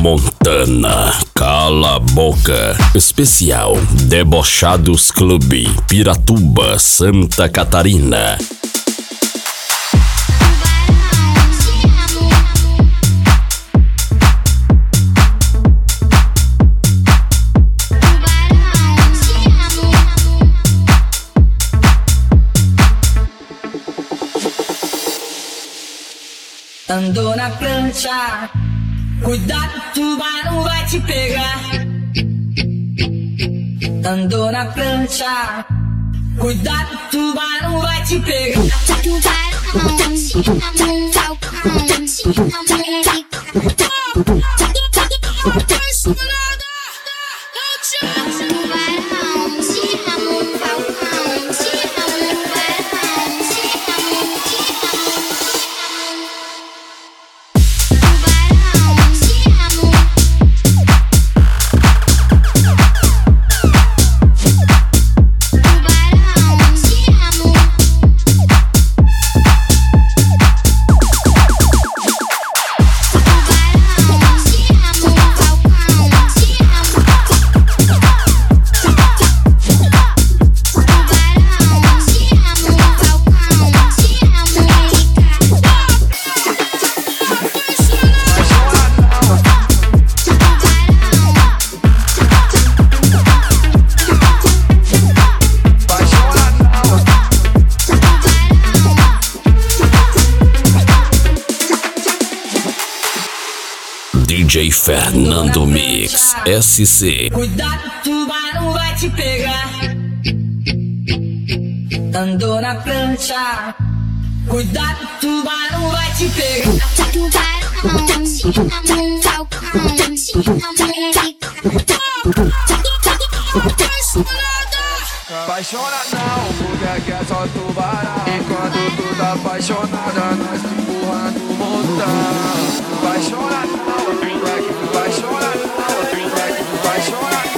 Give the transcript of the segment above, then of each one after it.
Montana, cala a boca. Especial Debochados Clube, Piratuba, Santa Catarina. Andou na prancha, cuidado, o tubarão vai te pegar. Andou na prancha, cuidado, o tubarão vai te pegar. DJ Fernando Mix SC. Cuidado, o tubarão vai te pegar. Andou na prancha, cuidado, o tubarão vai te pegar. Apaixona não, porque aqui é só tubarão. Enquanto tu tá apaixonada, nós empurrando o montão. Apaixona não, apaixona não, apaixona não.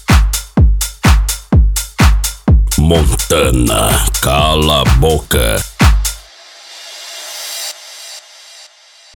Montana, cala a boca.